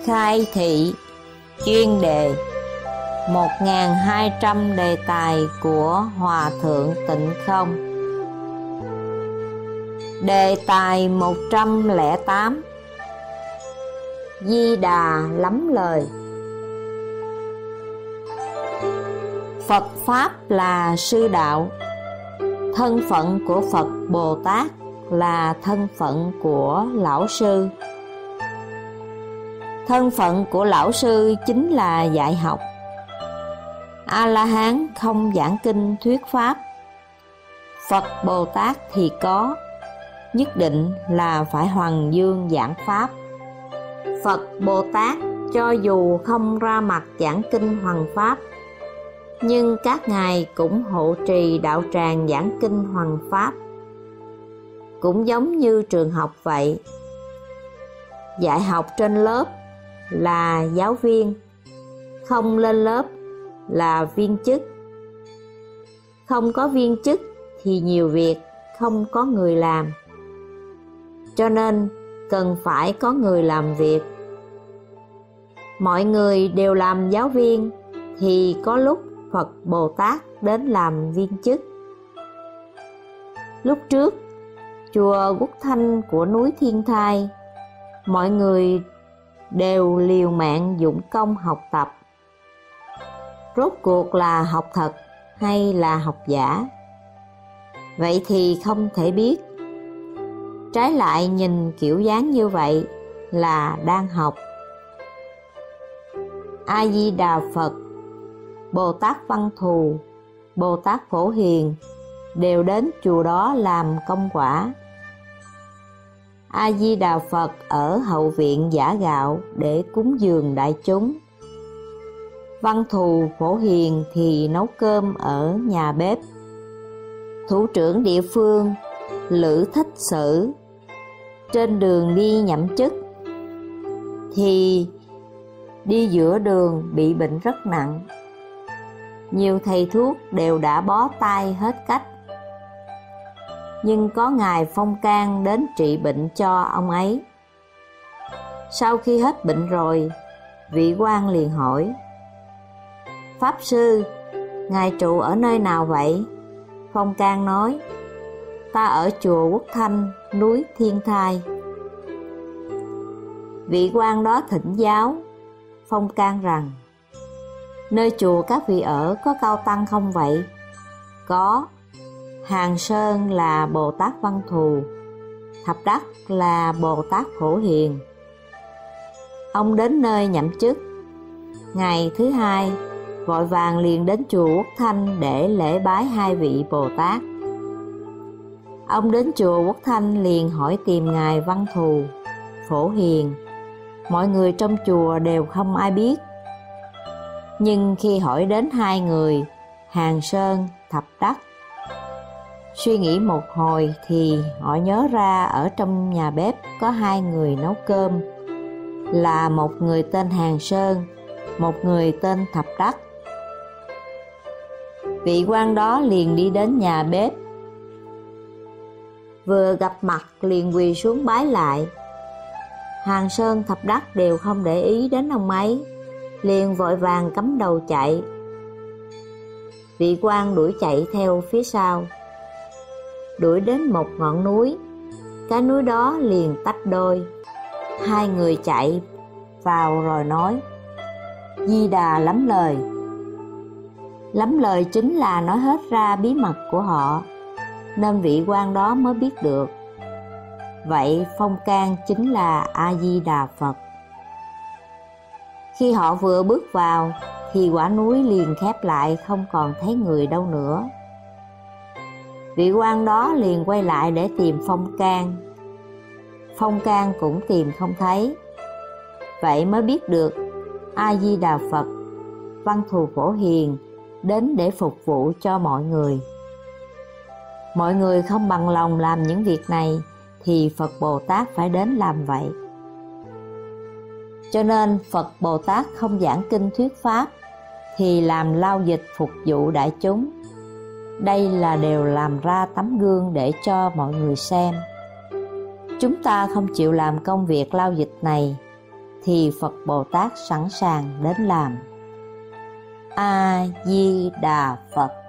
Khai thị chuyên đề 1200 đề tài của Hòa Thượng Tịnh Không. Đề tài 108: Di Đà lắm lời. Phật Pháp là sư đạo. Thân phận của Phật Bồ Tát là thân phận của Lão Sư. Thân phận của Lão Sư chính là dạy học. A-la-hán không giảng kinh thuyết Pháp. Phật Bồ Tát thì có, nhất định là phải hoằng dương giảng Pháp. Phật Bồ Tát cho dù không ra mặt giảng kinh hoằng Pháp, nhưng các ngài cũng hộ trì đạo tràng giảng kinh hoằng Pháp. Cũng giống như trường học vậy, dạy học trên lớp là giáo viên, không lên lớp là viên chức. Không có viên chức thì nhiều việc không có người làm, cho nên cần phải có người làm việc. Mọi người đều làm giáo viên thì có lúc Phật Bồ Tát đến làm viên chức. Lúc trước, chùa Quốc Thanh của núi Thiên Thai, mọi người đều liều mạng dụng công học tập. Rốt cuộc là học thật hay là học giả? Vậy thì không thể biết. Trái lại nhìn kiểu dáng như vậy là đang học. A-di-đà Phật, Bồ Tát Văn Thù, Bồ Tát Phổ Hiền đều đến chùa đó làm công quả. A-di-đà Phật ở hậu viện giã gạo để cúng dường đại chúng. Văn Thù Phổ Hiền thì nấu cơm ở nhà bếp. Thủ trưởng địa phương Lữ Thích Sử trên đường đi nhậm chức thì đi giữa đường bị bệnh rất nặng. Nhiều thầy thuốc đều đã bó tay hết cách, nhưng có ngài Phong Can đến trị bệnh cho ông ấy. Sau khi hết bệnh rồi, vị quan liền hỏi: Pháp Sư, ngài trụ ở nơi nào vậy? Phong Can nói: Ta ở chùa Quốc Thanh, núi Thiên Thai. Vị quan đó thỉnh giáo Phong Can rằng: Nơi chùa các vị ở có cao tăng không vậy? Có. Hàng Sơn là Bồ Tát Văn Thù, Thập Đắc là Bồ Tát Phổ Hiền. Ông đến nơi nhậm chức. Ngày thứ hai, vội vàng liền đến chùa Quốc Thanh để lễ bái hai vị Bồ Tát. Ông đến chùa Quốc Thanh liền hỏi tìm ngài Văn Thù, Phổ Hiền. Mọi người trong chùa đều không ai biết. Nhưng khi hỏi đến hai người Hàng Sơn, Thập Đắc, suy nghĩ một hồi thì họ nhớ ra ở trong nhà bếp có hai người nấu cơm, là một người tên Hàng Sơn, một người tên Thập Đắc. Vị quan đó liền đi đến nhà bếp, vừa gặp mặt liền quỳ xuống bái lại. Hàng Sơn, Thập Đắc đều không để ý đến ông ấy, liền vội vàng cắm đầu chạy. Vị quan đuổi chạy theo phía sau, đuổi đến một ngọn núi. Cái núi đó liền tách đôi. Hai người chạy vào rồi nói: Di Đà lắm lời. Lắm lời chính là nói hết ra bí mật của họ, nên vị quan đó mới biết được. Vậy Phong Can chính là A-di-đà Phật. Khi họ vừa bước vào thì quả núi liền khép lại, không còn thấy người đâu nữa. Vị quan đó liền quay lại để tìm Phong Can. Phong Can cũng tìm không thấy. Vậy mới biết được A-di-đà Phật, Văn Thù Phổ Hiền đến để phục vụ cho mọi người. Mọi người không bằng lòng làm những việc này thì Phật Bồ Tát phải đến làm vậy. Cho nên Phật Bồ Tát không giảng kinh thuyết Pháp thì làm lao dịch phục vụ đại chúng. Đây là đều làm ra tấm gương để cho mọi người xem. Chúng ta không chịu làm công việc lao dịch này thì Phật Bồ Tát sẵn sàng đến làm. A Di Đà Phật.